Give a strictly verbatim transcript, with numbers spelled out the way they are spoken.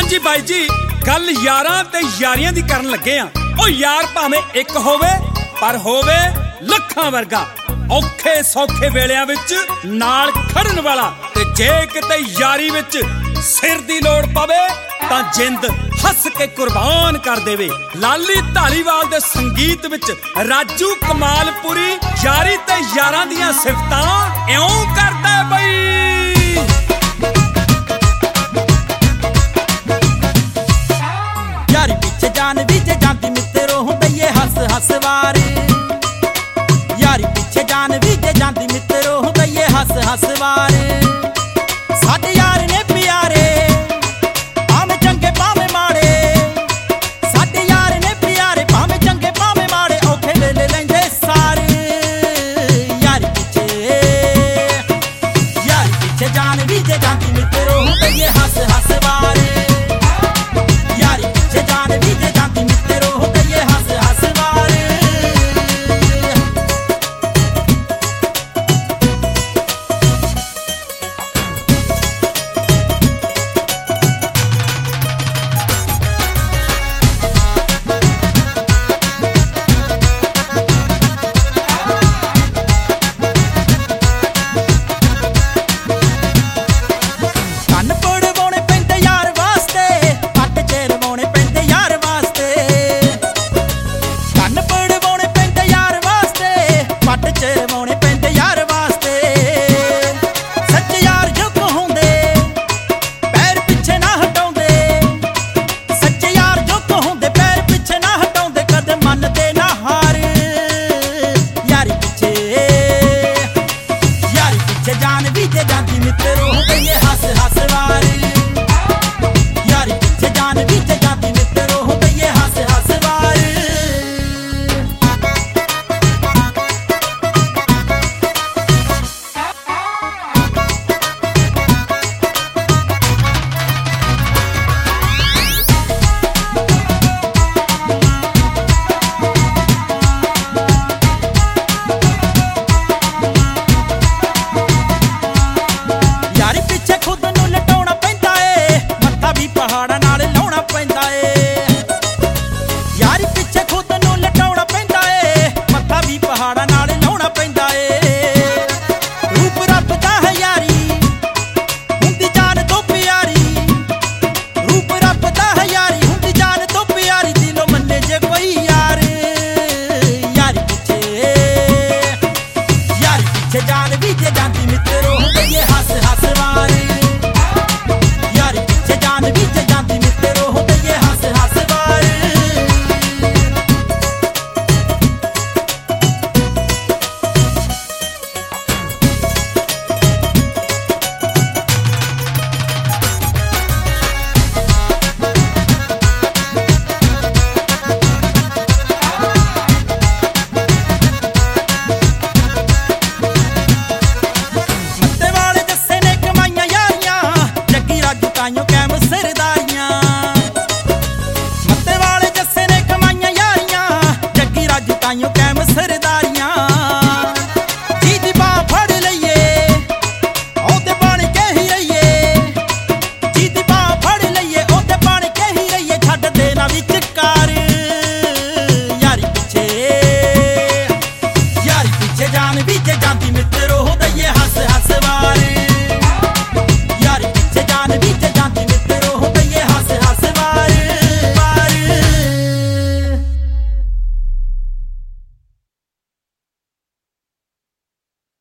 जी by जी गल यारां ते यारियां दी करन लगे आ। ओ यार भावें एक होवे पर होवे लखां वर्गा, औखे सौखे वेलियां विच नाल खड़न वाला। ते जे किते यारी विच सिर दी लोड़ पवे तां जिंद हस के कुर्बान कर देवे। लाली धालीवाल दे संगीत विच राजू कमालपुरी यारी ते यारां दियां सिफतां इउं करदा बई। यारी पिछे जान भी जे जाती मित्रो हुंदे ये हस हस वार। यारी पिछे जान भी जे जाती मित्रो हुंदे ये हस हस वार। साडे यार ने प्यारे भावें चंगे भावें माड़े, साडे यार ने प्यारे भावें चंगे भावें माड़े, औखे वेले लैंदे सारे। यारी पिछे यारी पिछे जान भी जे जाती मित्रो हुंदे ये हस हस वार। año que